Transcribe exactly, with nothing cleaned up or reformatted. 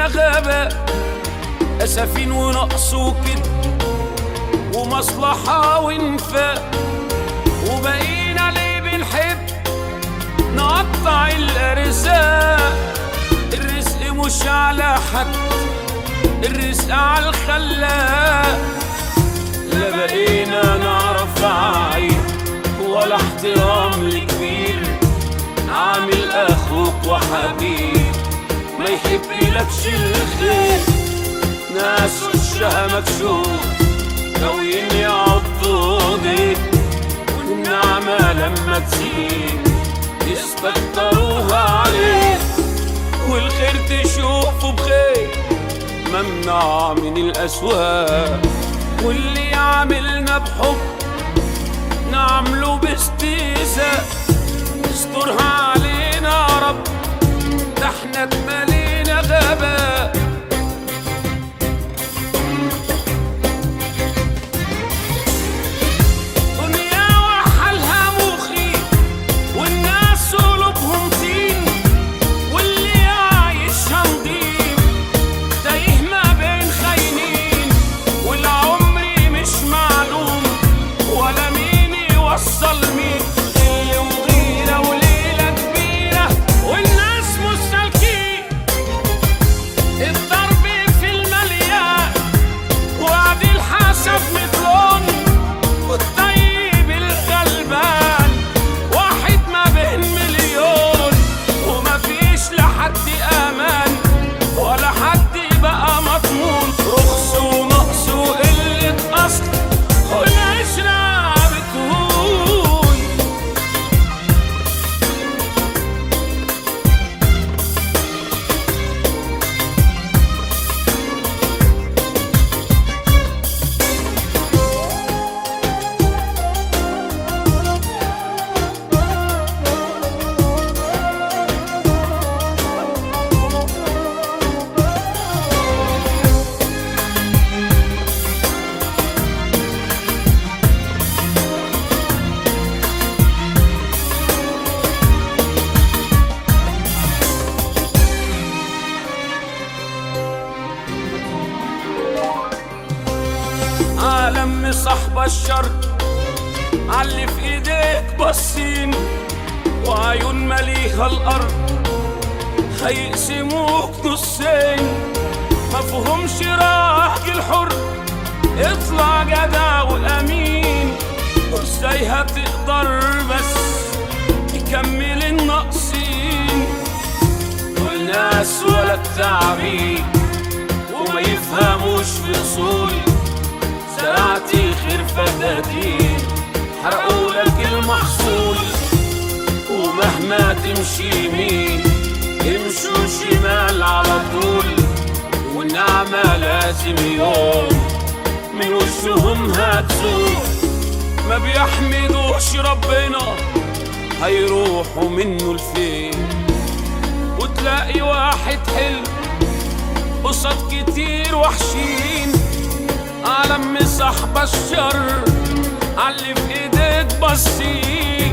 مالينا غابة، أسفين ونقص وكده ومصلحة وانفاق، وبقينا ليه بنحب نقطع الأرزاق. الرزق مش على حد، الرزق على الخلاق. لا بقينا نعرف عيب ولا احترام لكبير، عامل أخوك وحبيب ما يحبلكش الخير. ناس وشها مكشوف ناويين يعضوا بيك، والنعمة لما تزيد يستكتروها عليك، والخير تشوفه بخير ممنوع من الأسواق. واللي يعملنا بحب نعمله باستهزاء. استرها علينا يا رب، ده احنا اتملينا غباء. عالم صاحب الشر علي في ايديك باصين، وعيون مليها الارض هيقسموك نصين. مفهومش راجل حر، اطلع جدع وامين. وازاي هتقدر بس تكمل الناقصين؟ دول ناس ولا التعبيد وما يفهموش في اصول. زرعتي خير فدادين حرقوا لك المحصول، ومهما تمشي يمين يمشوا شمال على طول. والنعمة لازم يوم من وشهم هتزول. ما بيحمدوش ربنا هيروحوا منه لفين. وتلاقي واحد حلو قصاد كتير وحشين. عالم صاحب الشر علي في ايديك باصين.